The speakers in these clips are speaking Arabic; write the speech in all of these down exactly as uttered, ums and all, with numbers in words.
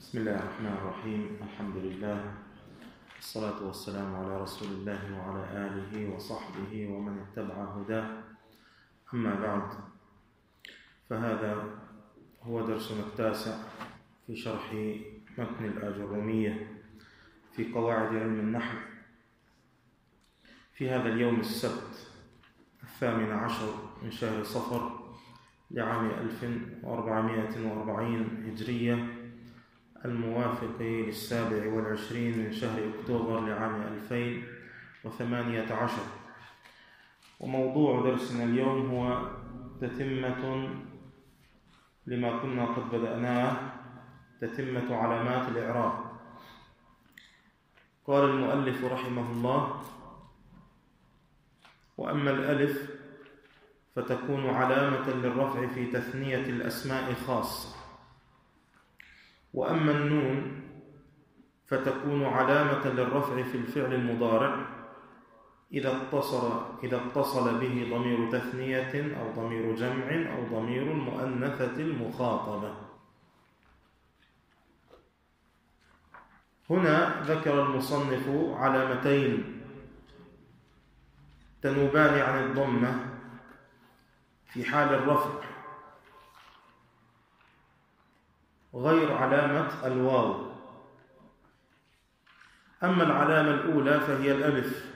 بسم الله الرحمن الرحيم. الحمد لله، الصلاة والسلام على رسول الله وعلى آله وصحبه ومن اتبع هداه. أما بعد، فهذا هو درسنا التاسع في شرح متن الآجرومية في قواعد علم النحو في هذا اليوم السبت الثامن عشر من شهر صفر لعام ألف وأربعمائة وأربعين هجرية، الموافق للسابع والعشرين من شهر أكتوبر لعام ألفين وثمانية عشر. وموضوع درسنا اليوم هو تتمة لما كنا قد بدأناه، تتمة علامات الإعراب. قال المؤلف رحمه الله: وأما الألف فتكون علامة للرفع في تثنية الأسماء خاصة، وأما النون فتكون علامة للرفع في الفعل المضارع إذا اتصل إذا اتصل به ضمير تثنية أو ضمير جمع أو ضمير المؤنثة المخاطبة. هنا ذكر المصنف علامتين تنوبان عن الضمة في حال الرفع غير علامة الواو. أما العلامة الأولى فهي الألف،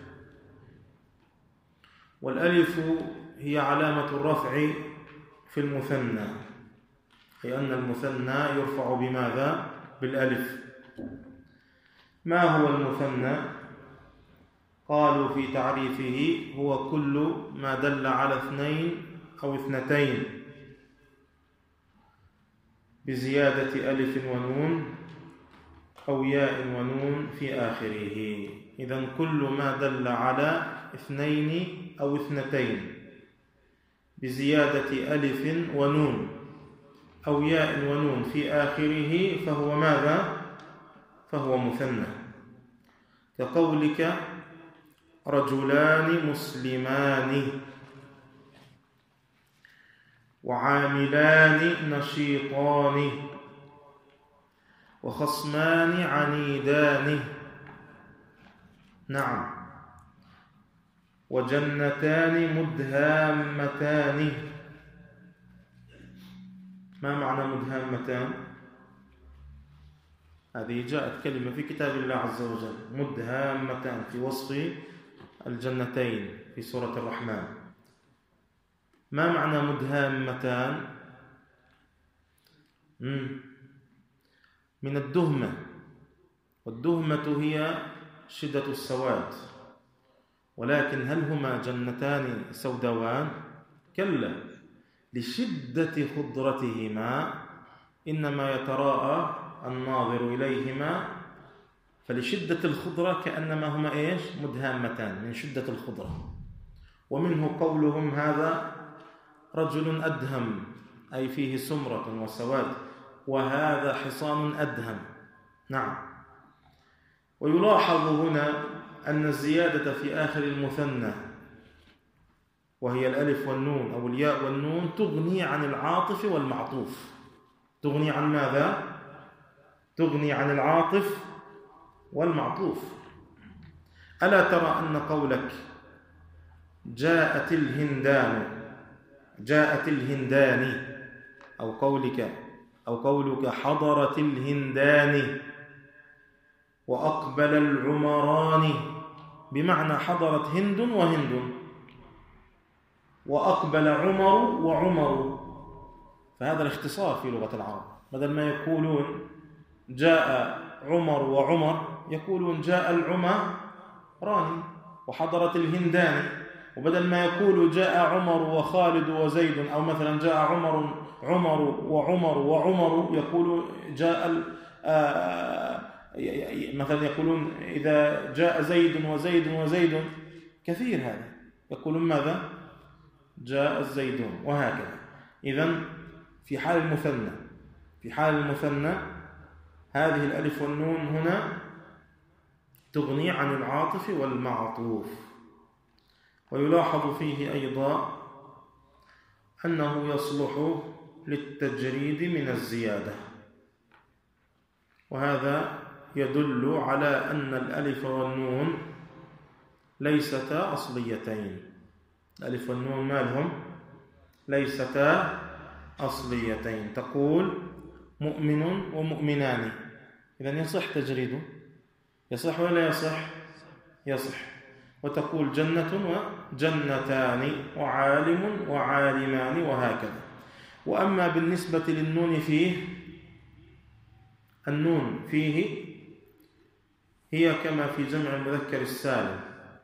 والألف هي علامة الرفع في المثنى، أي أن المثنى يرفع بماذا؟ بالألف. ما هو المثنى؟ قالوا في تعريفه: هو كل ما دل على اثنين أو اثنتين بزيادة ألف ونون أو ياء ونون في آخره. إذن كل ما دل على اثنين أو اثنتين بزيادة ألف ونون أو ياء ونون في آخره فهو ماذا؟ فهو مثنى. كقولك: رجلان مسلمان، وعاملان نشيطان، وخصمان عنيدان، نعم، وجنتان مدهامتان. ما معنى مدهامتان؟ هذه جاءت كلمة في كتاب الله عز وجل، مدهامتان، في وصف الجنتين في سورة الرحمن. ما معنى مدهامتان؟ من الدهمة، والدهمة هي شدة السواد، ولكن هل هما جنتان سوداوان؟ كلا، لشدة خضرتهما إنما يتراءى الناظر إليهما، فلشدة الخضرة كأنما هما إيش؟ مدهامتان، من شدة الخضرة. ومنه قولهم: هذا رجل أدهم، أي فيه سمرة وسواد، وهذا حصان أدهم، نعم. ويلاحظ هنا أن الزيادة في آخر المثنى وهي الألف والنون أو الياء والنون تغني عن العاطف والمعطوف. تغني عن ماذا؟ تغني عن العاطف والمعطوف. ألا ترى أن قولك جاءت الهندان، جاءت الهندان، أو قولك أو قولك حضرت الهندان، وأقبل العمران، بمعنى حضرت هند وهند، وأقبل عمر وعمر. فهذا الاختصار في لغة العرب، بدل ما يقولون جاء عمر وعمر يقولون جاء العمران وحضرت الهندان، وبدل ما يقولوا جاء عمر وخالد وزيد، أو مثلا جاء عمر عمر وعمر وعمر، يقولوا جاء مثلا يقولون إذا جاء زيد وزيد وزيد، كثير هذا، يقولون ماذا؟ جاء الزيدون، وهكذا. إذن في حال المثنى في حال المثنى هذه الألف والنون هنا تغني عن العاطف والمعطوف. ويلاحظ فيه أيضا أنه يصلح للتجريد من الزيادة، وهذا يدل على أن الألف والنون ليستا أصليتين. الألف والنون ما لهم؟ ليستا أصليتين. تقول مؤمن ومؤمنان، إذن يصح تجريده، يصح ولا يصح؟ يصح. وتقول جنة وجنتان وعالم وعالمان وهكذا. وأما بالنسبة للنون فيه، النون فيه هي كما في جمع المذكر السالم،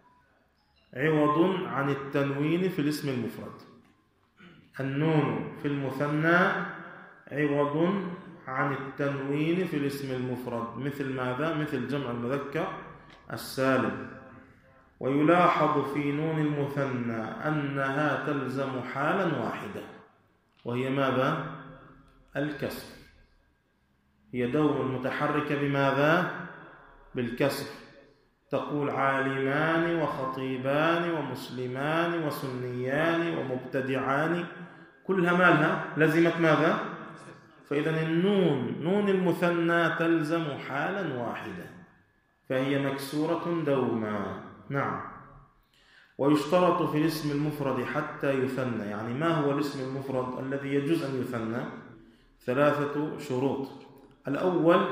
عوض عن التنوين في الاسم المفرد. النون في المثنى عوض عن التنوين في الاسم المفرد، مثل ماذا؟ مثل جمع المذكر السالم. ويلاحظ في نون المثنى أنها تلزم حالا واحدة، وهي ماذا؟ الكسر. هي دوم متحركة بماذا؟ بالكسر. تقول عالمان وخطيبان ومسلمان وسنيان ومبتدعان، كلها مالها؟ لزمت ماذا؟ فإذا النون نون المثنى تلزم حالا واحدة، فهي مكسورة دوما. نعم. ويشترط في الاسم المفرد حتى يثنى، يعني ما هو الاسم المفرد الذي يجوز أن يثنى؟ ثلاثة شروط. الأول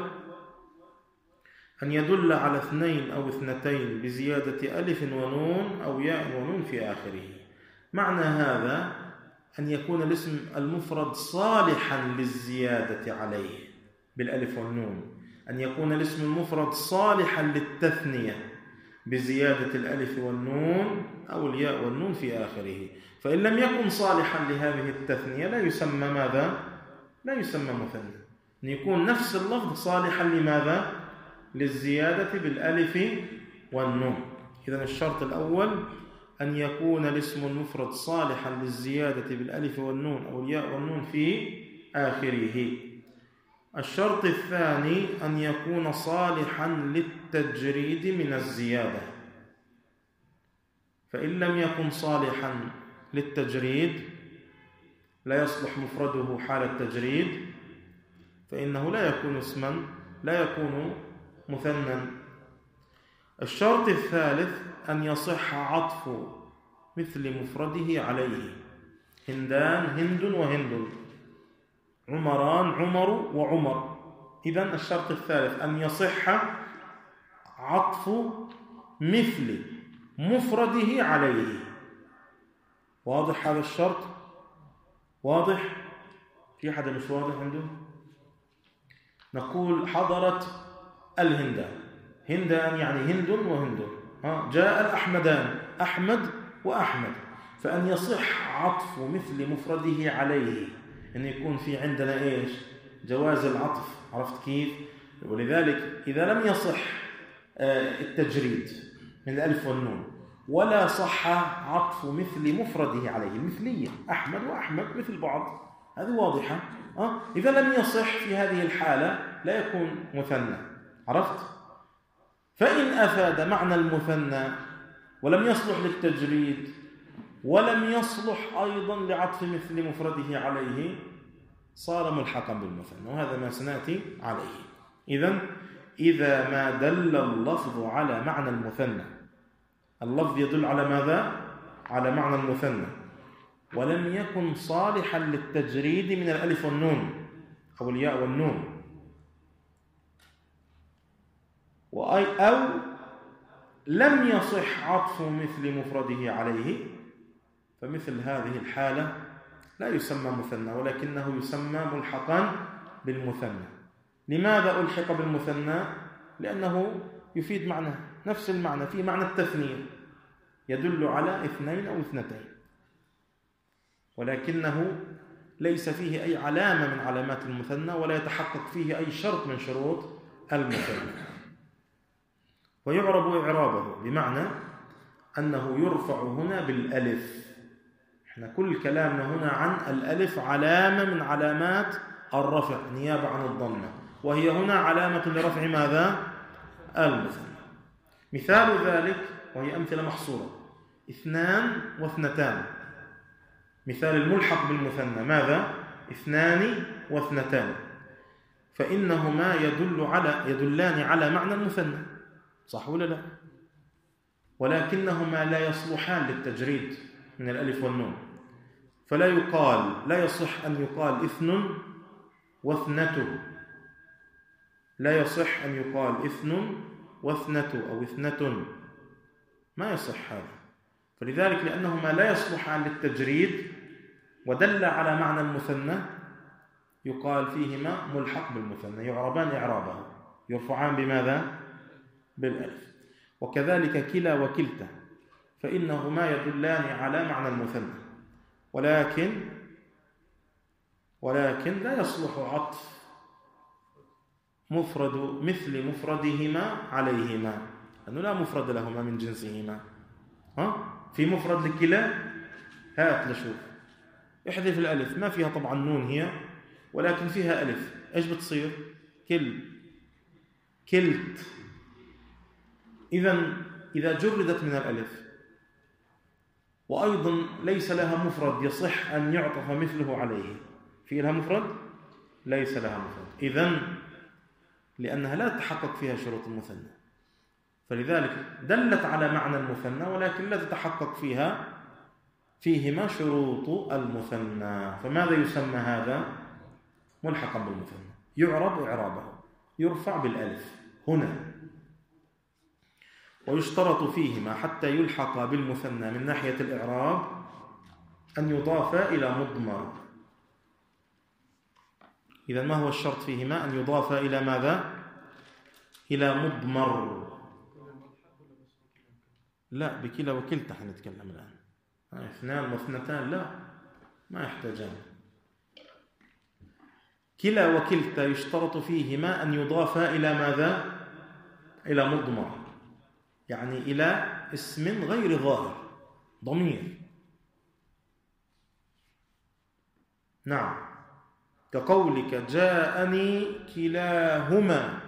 أن يدل على اثنين أو اثنتين بزيادة ألف ونون أو ياء ونون في آخره. معنى هذا أن يكون الاسم المفرد صالحا للزيادة عليه بالألف والنون، أن يكون الاسم المفرد صالحا للتثنية بزيادة الألف والنون أو الياء والنون في آخره. فإن لم يكن صالحا لهذه التثنية لا يسمى ماذا؟ لا يسمى مثنى. أن يكون نفس اللفظ صالحا لماذا؟ للزيادة بالألف والنون. إذن الشرط الأول أن يكون الاسم المفرد صالحا للزيادة بالألف والنون أو الياء والنون في آخره. الشرط الثاني أن يكون صالحا للتجريد من الزيادة، فإن لم يكن صالحا للتجريد لا يصلح مفرده حال التجريد، فإنه لا يكون اسما، لا يكون مثنى. الشرط الثالث أن يصح عطف مثل مفرده عليه. هندان هند وهند، عمران عمر وعمر. إذن الشرط الثالث أن يصح عطف مثل مفرده عليه. واضح هذا الشرط؟ واضح؟ في حدا مش واضح عنده؟ نقول حضرت الهندان، هندان يعني هند وهند، ها جاء الأحمدان، أحمد وأحمد. فأن يصح عطف مثل مفرده عليه، أن يكون في عندنا إيش؟ جواز العطف. عرفت كيف؟ ولذلك إذا لم يصح التجريد من الألف والنون ولا صح عطف مثل مفرده عليه، المثلية أحمد وأحمد مثل بعض، هذه واضحة. أه؟ إذا لم يصح في هذه الحالة لا يكون مثنى. عرفت؟ فإن أفاد معنى المثنى ولم يصلح للتجريد ولم يصلح أيضا لعطف مثل مفرده عليه صار ملحقا بالمثنى، وهذا ما سنأتي عليه. إذن إذا ما دل اللفظ على معنى المثنى، اللفظ يدل على ماذا؟ على معنى المثنى، ولم يكن صالحا للتجريد من الألف والنون أو الياء والنون، أو لم يصح عطف مثل مفرده عليه، فمثل هذه الحالة لا يسمى مثنى ولكنه يسمى ملحقا بالمثنى. لماذا ألحق بالمثنى؟ لأنه يفيد معنى نفس المعنى، في معنى التثنية، يدل على اثنين أو اثنتين، ولكنه ليس فيه أي علامة من علامات المثنى ولا يتحقق فيه أي شرط من شروط المثنى. ويعرب إعرابه بمعنى أنه يرفع هنا بالألف. احنا كل كلامنا هنا عن الألف علامة من علامات الرفع نيابة عن الضمة، وهي هنا علامة لرفع ماذا؟ المثنى. مثال ذلك وهي أمثلة محصورة: اثنان واثنتان. مثال الملحق بالمثنى ماذا؟ اثنان واثنتان. فإنهما يدل على يدلان على معنى المثنى، صح ولا لا؟ ولكنهما لا يصلحان للتجريد من الألف والنون، فلا يقال لا يصح أن يقال إثن واثنة، لا يصح أن يقال إثن واثنة أو إثنة، ما يصح هذا. فلذلك لأنهما لا يصلحان للتجريد ودل على معنى المثنى يقال فيهما ملحق بالمثنى، يعربان إعرابه، يرفعان بماذا؟ بالألف. وكذلك كلا وكلتا فإنهما يدلان على معنى المثنى، ولكن ولكن لا يصلح عطف مفرد مثل مفردهما عليهما، لأنه لا مفرد لهما من جنسهما. ها؟ في مفرد لكلا، هات لشوف، احذف الألف، ما فيها طبعا نون هي، ولكن فيها ألف، إيش بتصير؟ كل كلت. إذن إذا جردت من الألف وأيضا ليس لها مفرد يصح أن يعطف مثله عليه، في لها مفرد؟ ليس لها مفرد، إذن لأنها لا تتحقق فيها شروط المثنى، فلذلك دلت على معنى المثنى ولكن لا تتحقق فيها فيهما شروط المثنى. فماذا يسمى هذا؟ ملحقا بالمثنى، يعرب إعرابه، يرفع بالألف هنا. ويشترط فيهما حتى يلحق بالمثنى من ناحية الإعراب أن يضاف إلى مضمر. إذن ما هو الشرط فيهما؟ أن يضاف إلى ماذا؟ إلى مضمر. لا، بكلا وكلتا حنتكلم الآن، اثنان واثنتان لا، ما يحتاجان. كلا وكلتا يشترط فيهما أن يضاف إلى ماذا؟ إلى مضمر، يعني إلى اسم غير ظاهر، ضمير. نعم، كقولك جاءني كلاهما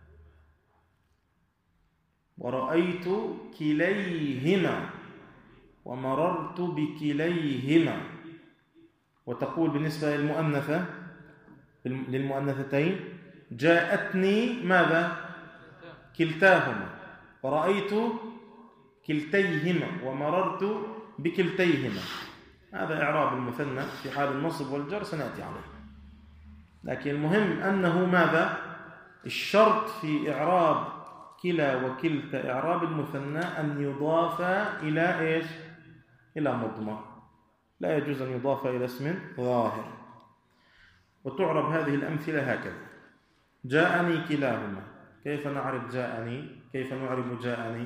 ورأيت كليهما ومررت بكليهما. وتقول بالنسبة للمؤنثة للمؤنثتين جاءتني ماذا؟ كلتاهما، ورأيت كلتيهما ومررت بكلتيهما. هذا إعراب المثنى في حال النصب والجر سنأتي عليه، لكن المهم أنه ماذا؟ الشرط في إعراب كلا وكلتا إعراب المثنى أن يضاف إلى إيش؟ إلى مضمر، لا يجوز أن يضاف إلى اسم ظاهر. وتعرب هذه الأمثلة هكذا: جاءني كلاهما. كيف نعرف جاءني؟ كيف نعرف جاءني؟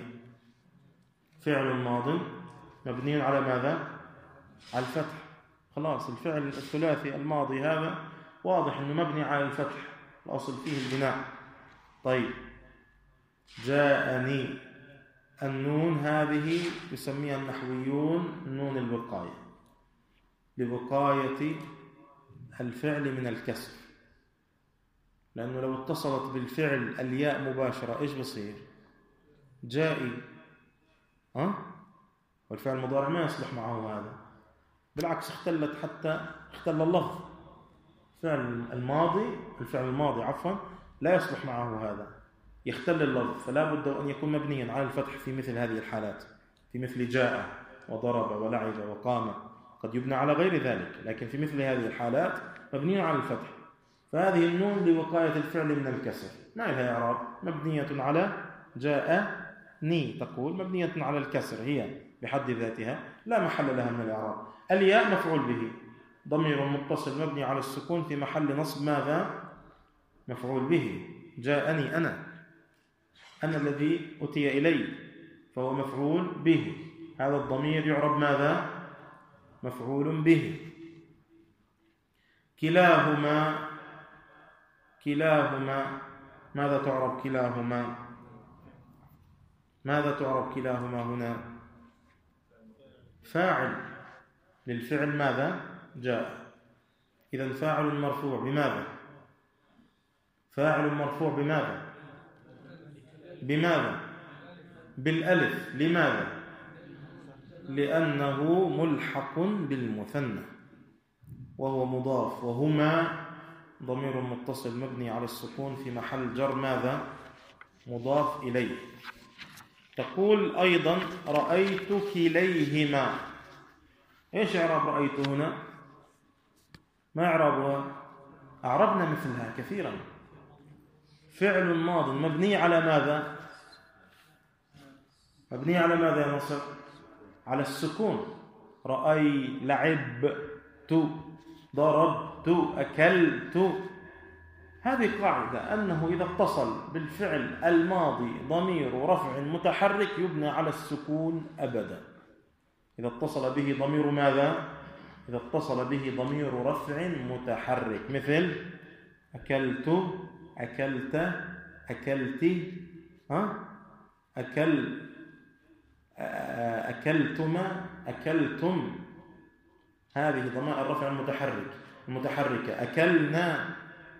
فعل ماض مبني على ماذا؟ على الفتح. خلاص، الفعل الثلاثي الماضي هذا واضح أنه مبني على الفتح، الأصل فيه البناء. طيب، جاءني، النون هذه يسميها النحويون نون الوقاية، لوقاية الفعل من الكسر، لأنه لو اتصلت بالفعل الياء مباشرة إيش بصير؟ جائي. أه؟ والفعل المضارع ما يصلح معه هذا، بالعكس اختلت حتى اختل اللفظ. فعل الماضي الفعل الماضي عفوا لا يصلح معه هذا، يختل اللفظ، فلا بد أن يكون مبنيا على الفتح في مثل هذه الحالات، في مثل جاء وضرب ولعب وقام. قد يبنى على غير ذلك، لكن في مثل هذه الحالات مبني على الفتح. فهذه النون لوقاية الفعل من الكسر، ما لها إعراب، مبنية على جاءني، تقول مبنية على الكسر هي بحد ذاتها، لا محل لها من الإعراب. الياء مفعول به، ضمير متصل مبني على السكون في محل نصب ماذا؟ مفعول به. جاءني أنا، أنا الذي أتي إلي، فهو مفعول به. هذا الضمير يعرب ماذا؟ مفعول به. كلاهما، كلاهما ماذا تعرب كلاهما؟ ماذا تعرب كلاهما هنا؟ فاعل للفعل ماذا؟ جاء. إذن فاعل مرفوع بماذا؟ فاعل مرفوع بماذا؟ بماذا؟ بالألف. لماذا؟ لأنه ملحق بالمثنى وهو مضاف، وهما ضمير متصل مبني على السكون في محل جر ماذا؟ مضاف إليه. تقول أيضا رأيت كليهما. إيش إعراب رأيت هنا؟ ما إعرابها؟ أعربنا مثلها كثيرا. فعل ماض مبني على ماذا؟ مبني على ماذا يا نصر؟ على السكون. رأي، لعبت، ضربت، أكلت. هذه قاعدة أنه إذا اتصل بالفعل الماضي ضمير رفع متحرك يبنى على السكون أبدا. إذا اتصل به ضمير ماذا؟ إذا اتصل به ضمير رفع متحرك مثل أكلت، أكلت، أكلت، ها؟ أكل، أكلتما، أكلتم. هذه ضمائر الرفع المتحرك المتحركة. أكلنا،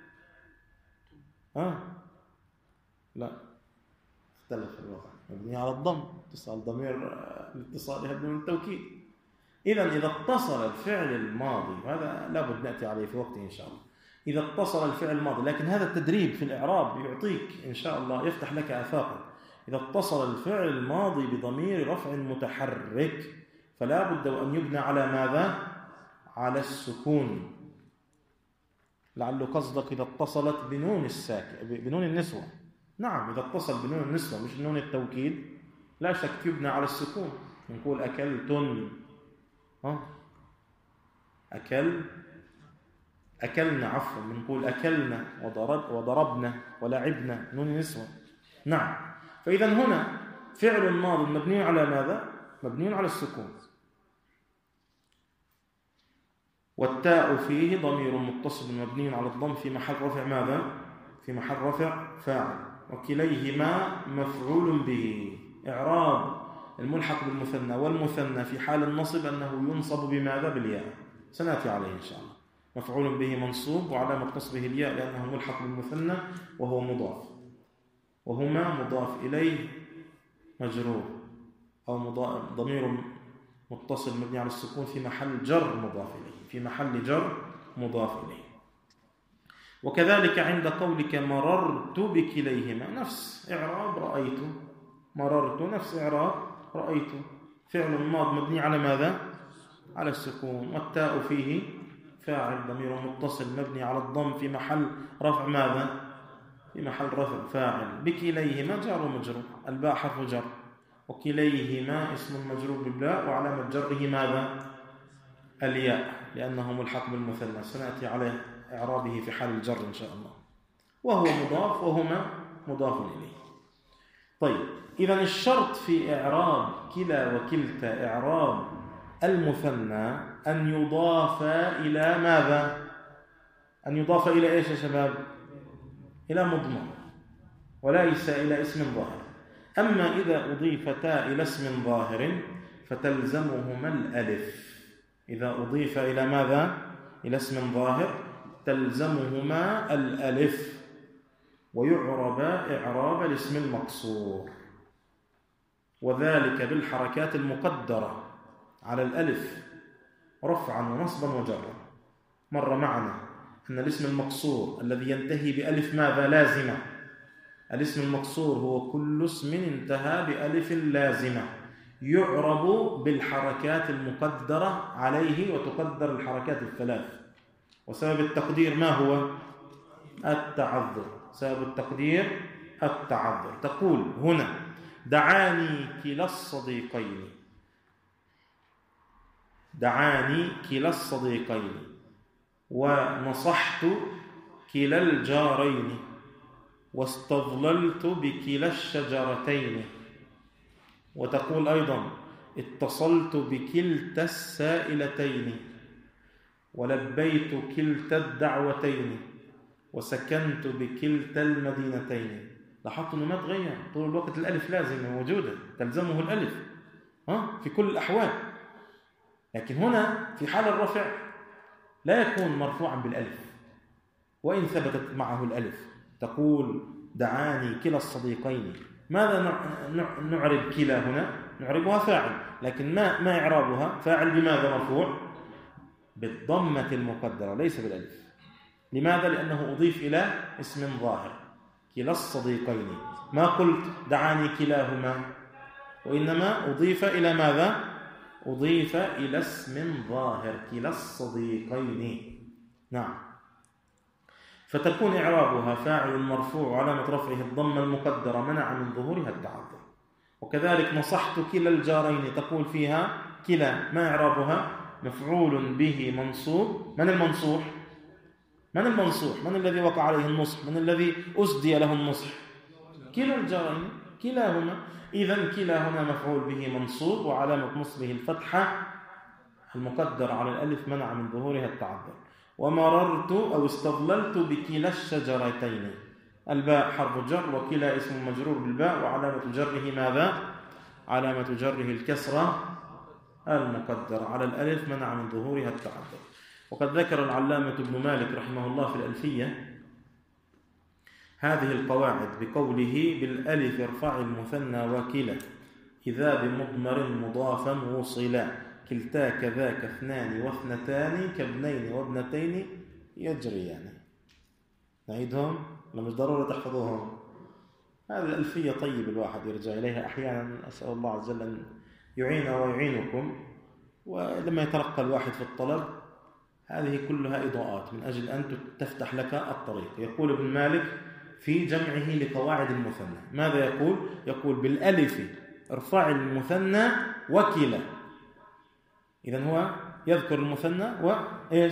ها؟ لا، اختلف الوضع. مبني على الضم، اتصال ضمير الاتصال يهدم من التوكيد. إذا إذا اتصل الفعل الماضي، وهذا لابد نأتي عليه في وقته إن شاء الله. إذا اتصل الفعل الماضي، لكن هذا التدريب في الإعراب يعطيك إن شاء الله، يفتح لك آفاقا. إذا اتصل الفعل الماضي بضمير رفع متحرك فلا بد أن يبنى على ماذا؟ على السكون. لعل قصدك إذا اتصلت بنون الساكن، بنون النسوة. نعم، إذا اتصل بنون النسوة مش نون التوكيد لا شك يبنى على السكون. نقول أكلتن، ها؟ أكل، أكلنا، عفوا بنقول أكلنا وضرب وضربنا ولعبنا، نون النسوة. نعم. فإذا هنا فعل ماض مبني على ماذا؟ مبني على السكون. والتاء فيه ضمير متصل مبني على الضم في محل رفع ماذا؟ في محل رفع فاعل. وكليهما مفعول به. إعراب الملحق بالمثنى والمثنى في حال النصب أنه ينصب بماذا؟ بالياء. سنأتي عليه إن شاء الله. مفعول به منصوب وعلامة نصبه الياء لأنه ملحق بالمثنى وهو مضاف، وهما مضاف إليه مجرور، أو ضمير متصل مبني على السكون في محل جر مضاف إليه، في محل جر مضاف إليه. وكذلك عند قولك مررت بكليهما نفس إعراب رأيت. مررت نفس إعراب رأيت. فعل ماض مبني على ماذا؟ على السكون. والتاء فيه فاعل ضمير متصل مبني على الضم في محل رفع ماذا؟ في محل رفع فاعل. بكليهما جار ومجرور، الباء حرف جر، وكليهما اسم مجرور بالباء وعلامة جره ماذا؟ الياء، لأنه ملحق بالمثنى. سنأتي على إعرابه في حال الجر إن شاء الله. وهو مضاف وهما مضاف إليه. طيب، إذا الشرط في إعراب كلا وكلتا إعراب المثنى أن يضاف إلى ماذا؟ أن يضاف إلى إيش يا شباب؟ إلى مضمر، وليس إلى اسم ظاهر. أما إذا أضيفتا إلى اسم ظاهر فتلزمهما الألف. إذا أضيف إلى ماذا؟ إلى اسم ظاهر تلزمهما الألف، ويعرب إعراب الاسم المقصور، وذلك بالحركات المقدرة على الألف رفعا ونصبا وجرا. مر معنا أن الاسم المقصور الذي ينتهي بألف ماذا؟ لازمة. الاسم المقصور هو كل اسم انتهى بألف لازمة يعرب بالحركات المقدرة عليه، وتقدر الحركات الثلاث. وسبب التقدير ما هو؟ التعذر. سبب التقدير التعذر. تقول هنا دعاني كلا الصديقين، دعاني كلا الصديقين، ونصحت كلا الجارين، واستظللت بكلا الشجرتين. وتقول أيضا اتصلت بكلتا السائلتين، ولبيت كلتا الدعوتين، وسكنت بكلتا المدينتين. لاحظت أنه ما تغير طول الوقت، الألف لازمة موجودة تلزمه الألف ها في كل الأحوال. لكن هنا في حال الرفع لا يكون مرفوعا بالألف وإن ثبتت معه الألف. تقول دعاني كلا الصديقين. ماذا نعرب كلا هنا؟ نعربها فاعل، لكن ما ما إعرابها؟ فاعل بماذا مرفوع؟ بالضمة المقدرة ليس بالألف. لماذا؟ لأنه أضيف إلى اسم ظاهر، كلا الصديقين. ما قلت دعاني كلاهما، وإنما أضيف إلى ماذا؟ أضيف إلى اسم ظاهر، كلا الصديقين. نعم. فتكون إعرابها فاعل مرفوع علامة رفعه الضمة المقدرة منع من ظهورها التعذر. وكذلك نصحت كلا الجارين، تقول فيها كلا، ما إعرابها؟ مفعول به منصوب. من المنصوح؟ من المنصوح؟ من الذي وقع عليه النصح؟ من الذي أسدي له النصح؟ كلا الجارين، كلاهما. إذن كلا هنا مفعول به منصوب وعلامة نصبه الفتحة المقدر على الألف منع من ظهورها التعذر. ومررت أو استظللت بكلا الشجرتين، الباء حرف جر وكلا اسم مجرور بالباء وعلامة جره ماذا؟ علامة جره الكسرة المقدرة على الألف منع من ظهورها التعذر. وقد ذكر العلامة ابن مالك رحمه الله في الألفية هذه القواعد بقوله: بالألف ارفع المثنى وكلا إذا بمضمر مضافا وصلا، كلتا كذاك اثنان واثنتان كابنين وابنتين يجريان. نعيدهم؟ لا مش ضروري تحفظوهم. هذه الألفية طيب الواحد يرجع إليها أحيانا. أسأل الله عز وجل أن يعيننا ويعينكم. ولما يترقى الواحد في الطلب هذه كلها إضاءات من أجل أن تفتح لك الطريق. يقول ابن مالك في جمعه لقواعد المثنى ماذا يقول؟ يقول: بالألف ارفع المثنى وكلا. إذن هو يذكر المثنى وإيش؟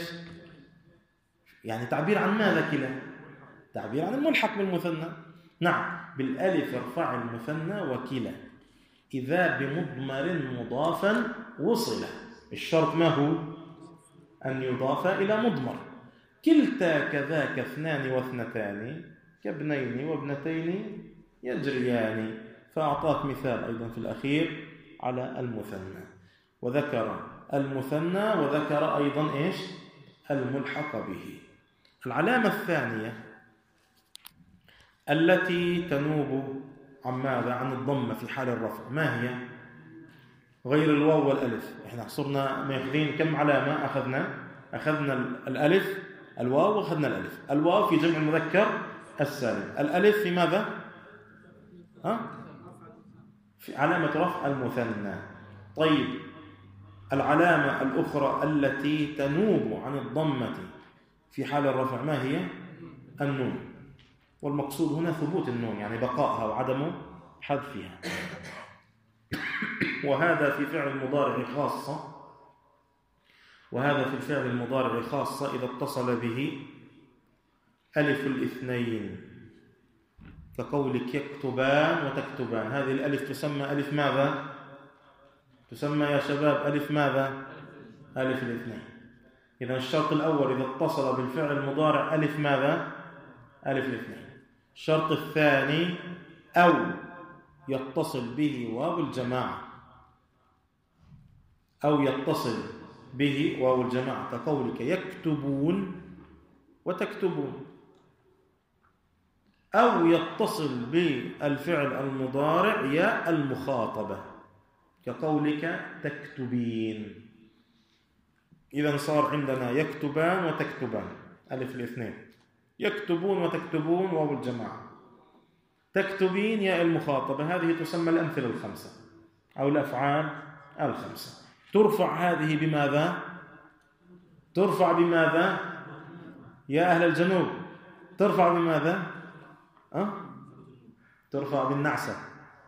يعني تعبير عن ماذا كلا؟ تعبير عن الملحق بالمثنى. نعم، بالألف ارفع المثنى وكلا إذا بمضمر مضافا وصل. الشرط ما هو؟ أن يضاف إلى مضمر. كلتا كذاك اثنان واثنتان كابنين وابنتين يجريان. فأعطاك مثال أيضا في الأخير على المثنى، وذكر المثنى وذكر أيضا إيش؟ الملحق به. العلامة الثانية التي تنوب عن ماذا؟ عن الضمة في حال الرفع، ما هي؟ غير الواو والألف. إحنا صرنا ماخذين كم علامة؟ أخذنا أخذنا الألف، الواو، وأخذنا الألف. الواو في جمع المذكر السالم، الألف في ماذا؟ ها؟ في علامة رفع المثنى. طيب، العلامة الأخرى التي تنوب عن الضمة في حال الرفع ما هي؟ النون. والمقصود هنا ثبوت النون، يعني بقائها وعدم حذفها. وهذا في فعل المضارع خاصة، وهذا في الفعل المضارع خاصة إذا اتصل به ألف الاثنين، كقولك يكتبان وتكتبان. هذه الألف تسمى ألف ماذا؟ تسمى يا شباب ألف ماذا؟ ألف الاثنين. إذا الشرط الأول إذا اتصل بالفعل المضارع ألف ماذا؟ ألف الاثنين. الشرط الثاني أو يتصل به واو الجماعة، أو يتصل به واو الجماعة كقولك يكتبون وتكتبون، أو يتصل بالفعل المضارع يا المخاطبة كقولك تكتبين. إذا صار عندنا يكتبان وتكتبان ألف الاثنين، يكتبون وتكتبون واو الجماعة، تكتبين يا المخاطبة. هذه تسمى الأمثلة الخمسة أو الأفعال الخمسة. ترفع هذه بماذا؟ ترفع بماذا؟ يا أهل الجنوب ترفع بماذا؟ أه؟ ترفع بالنعسة،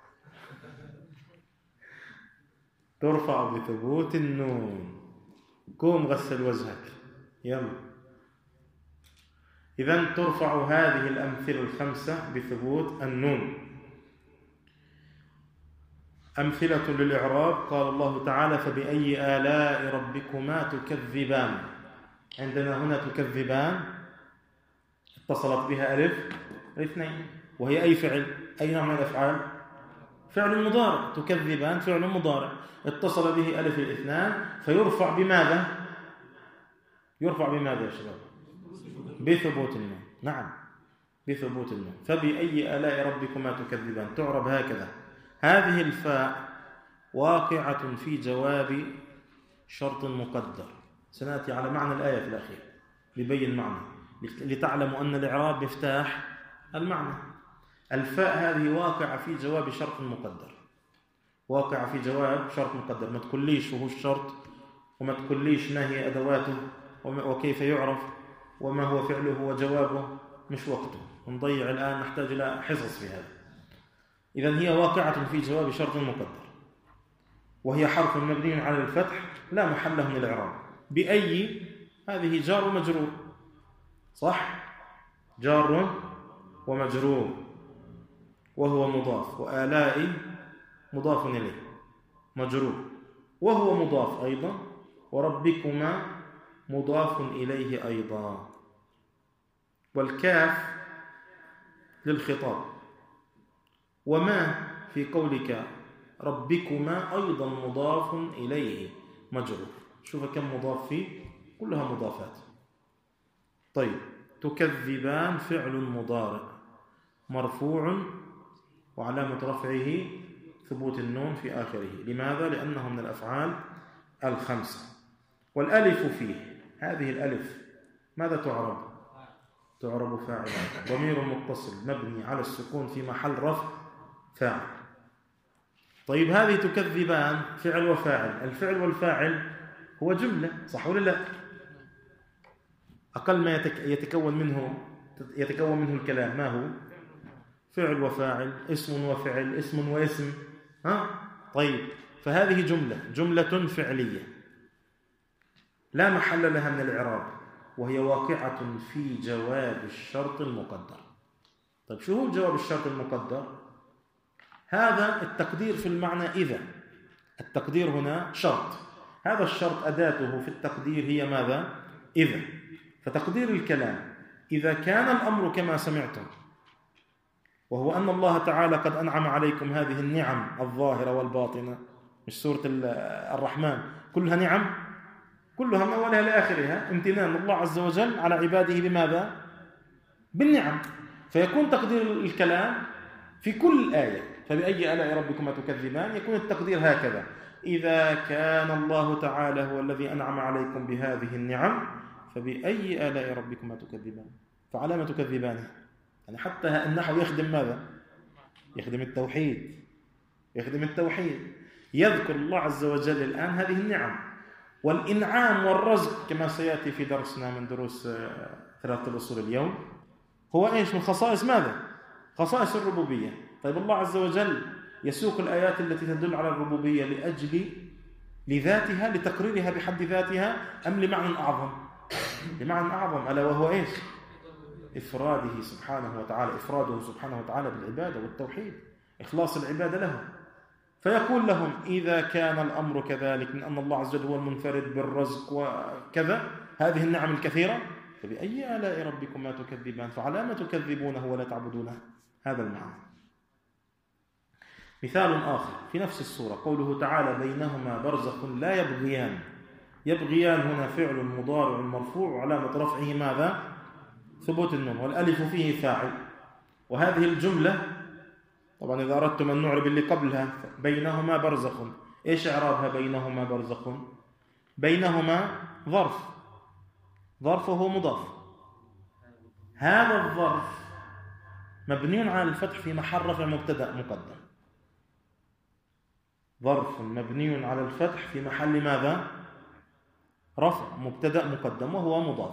ترفع بثبوت النون. قوم غسل وجهك يلا. إذن ترفع هذه الأمثلة الخمسة بثبوت النون. أمثلة للإعراب: قال الله تعالى: فبأي آلاء ربكما تكذبان. عندنا هنا تكذبان اتصلت بها ألف الاثنين، وهي أي فعل؟ أي نوع من الأفعال؟ فعل مضارع. تكذبان فعل مضارع اتصل به ألف الاثنان، فيرفع بماذا؟ يرفع بماذا يا شباب؟ بثبوت النون. نعم، بثبوت النون. فبأي آلاء ربكما تكذبان تعرب هكذا. هذه الفاء واقعة في جواب شرط مقدر، سنأتي على معنى الآية في الأخير لبين معنى. لتعلموا أن الإعراب مفتاح المعنى. الفاء هذه واقعة في جواب شرط مقدر، واقعة في جواب شرط مقدر. ما تقوليش وهو الشرط، وما تقوليش ما هي أدواته وكيف يعرف وما هو فعله وجوابه، مش وقته، نضيع الآن، نحتاج إلى حصص في هذا. إذن هي واقعة في جواب شرط مقدر، وهي حرف مبني على الفتح لا محل له من الإعراب. بأي؟ هذه جار ومجرور، صح؟ جار ومجرور، وهو مضاف، وآلاء مضاف إليه مجرور، وهو مضاف أيضا، وربكما مضاف إليه أيضا. والكاف للخطاب، وما في قولك ربكما أيضا مضاف إليه مجرور. شوف كم مضاف فيه، كلها مضافات. طيب، تكذبان فعل مضارع مرفوع وعلامة رفعه ثبوت النون في آخره. لماذا؟ لأنه من الأفعال الخمسة. والألف فيه، هذه الألف ماذا تعرب؟ تعرب فاعل، ضمير متصل مبني على السكون في محل رفع فاعل. طيب، هذه تكذبان فعل وفاعل، الفعل والفاعل هو جملة، صح ولا لا؟ أقل ما يتكون منه يتكون منه الكلام ما هو؟ فعل وفاعل، اسم وفعل، اسم واسم. ها؟ طيب، فهذه جملة جملة فعلية لا محل لها من الإعراب، وهي واقعة في جواب الشرط المقدر. طيب، شو هو جواب الشرط المقدر؟ هذا التقدير في المعنى إذا. التقدير هنا شرط، هذا الشرط أداته في التقدير هي ماذا؟ إذا. فتقدير الكلام إذا كان الأمر كما سمعتم، وهو أن الله تعالى قد أنعم عليكم هذه النعم الظاهرة والباطنة، مش سورة الرحمن كلها نعم، كلها من أولها لآخرها امتنان الله عز وجل على عباده بماذا؟ بالنعم. فيكون تقدير الكلام في كل آية فبأي آلاء ربكما تكذبان، يكون التقدير هكذا: إذا كان الله تعالى هو الذي أنعم عليكم بهذه النعم فبأي آلاء ربكما تكذبان. فعلى ما تكذبان؟ يعني حتى النحو يخدم ماذا؟ يخدم التوحيد، يخدم التوحيد. يذكر الله عز وجل الآن هذه النعم والإنعام والرزق كما سيأتي في درسنا من دروس ثلاثة الأصول اليوم. هو إيش؟ من خصائص ماذا؟ خصائص الربوبية. طيب، الله عز وجل يسوق الآيات التي تدل على الربوبية لأجل لذاتها، لتقريرها بحد ذاتها، أم لمعنى أعظم؟ لمعنى أعظم، ألا وهو إيش؟ إفراده سبحانه وتعالى، إفراده سبحانه وتعالى بالعبادة والتوحيد، إخلاص العبادة له. فيقول لهم: إذا كان الأمر كذلك، من أن الله عز وجل هو المنفرد بالرزق وكذا، هذه النعم الكثيرة، فبأي آلاء ربكما تكذبان؟ فعلى ما تكذبونه ولا تعبدونه؟ هذا المعنى. مثال آخر في نفس السورة، قوله تعالى: بينهما برزخ لا يبغيان. يبغيان هنا فعل مضارع مرفوع وعلامة رفعه ماذا؟ ثبوت النون، والألف فيه فاعل. وهذه الجملة طبعا إذا أردتم أن نعرب اللي قبلها، بينهما برزخ، إيش إعرابها؟ بينهما برزخ، بينهما ظرف، ظرفه مضاف. هذا الظرف مبني على الفتح في محل رفع مبتدأ مقدم. ظرف مبني على الفتح في محل ماذا؟ رفع مبتدأ مقدم، وهو مضاف.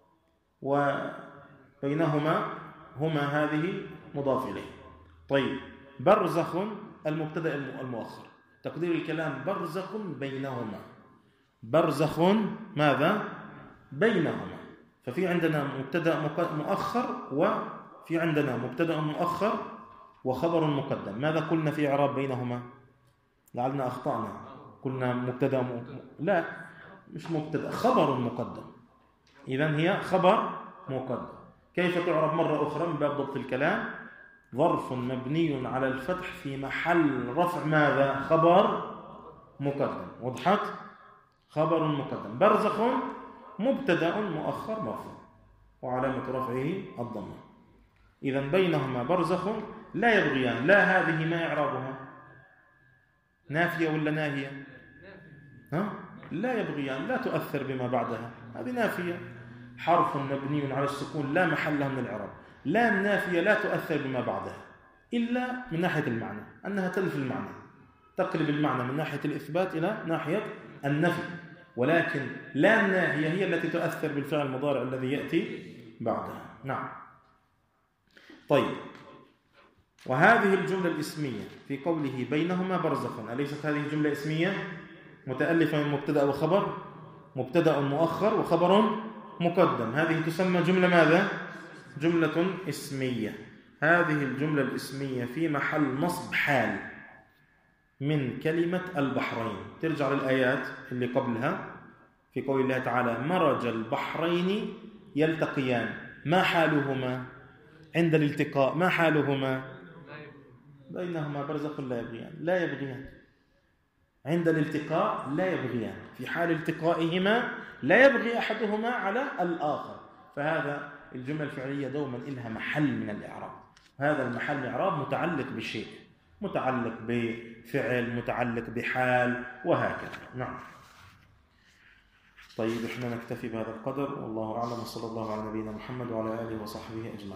وبينهما هما هذه مضاف إليه. طيب، برزخ المبتدأ المؤخر، تقدير الكلام برزخ بينهما. برزخ ماذا؟ بينهما. ففي عندنا مبتدأ مؤخر، وفي عندنا مبتدأ مؤخر وخبر مقدم. ماذا قلنا في إعراب بينهما؟ لعلنا أخطأنا، قلنا مبتدأ م... لا، مش مبتدأ، خبر مقدم. إذن هي خبر مقدم. كيف تعرب مرة أخرى من باب ضبط الكلام؟ ظرف مبني على الفتح في محل رفع ماذا؟ خبر مقدم. وضحت؟ خبر مقدم. برزخ مبتدأ مؤخر مرفوع وعلامة رفعه الضمة. إذن بينهما برزخ لا يبغيان. لا هذه ما إعرابها؟ نافية ولا ناهية؟ ها؟ لا يبغيان، لا تؤثر بما بعدها، هذه نافية. حرف مبني على السكون لا محل له من الإعراب. لام نافية لا تؤثر بما بعدها إلا من ناحية المعنى، أنها تلف المعنى، تقلب المعنى من ناحية الإثبات إلى ناحية النفي، ولكن لام ناهية هي التي تؤثر بالفعل المضارع الذي يأتي بعدها. نعم. طيب، وهذه الجملة الإسمية في قوله بينهما برزخ، أليست هذه جملة إسمية متألفة من مبتدأ وخبر؟ مبتدأ مؤخر وخبر مقدم، هذه تسمى جملة ماذا؟ جملة إسمية. هذه الجملة الإسمية في محل نصب حال من كلمة البحرين. ترجع للآيات اللي قبلها في قول الله تعالى مرج البحرين يلتقيان، ما حالهما عند الالتقاء؟ ما حالهما؟ بينهما برزخ لا يبغيان، لا يبغيان عند الالتقاء، لا يبغيان في حال التقائهما، لا يبغي أحدهما على الآخر. فهذا الجملة الفعلية دوما إلها محل من الإعراب، هذا المحل الإعراب متعلق بشيء، متعلق بفعل، متعلق بحال، وهكذا. نعم. طيب، احنا نكتفي بهذا القدر، والله أعلم، وصلى الله على نبينا محمد وعلى آله وصحبه أجمعين.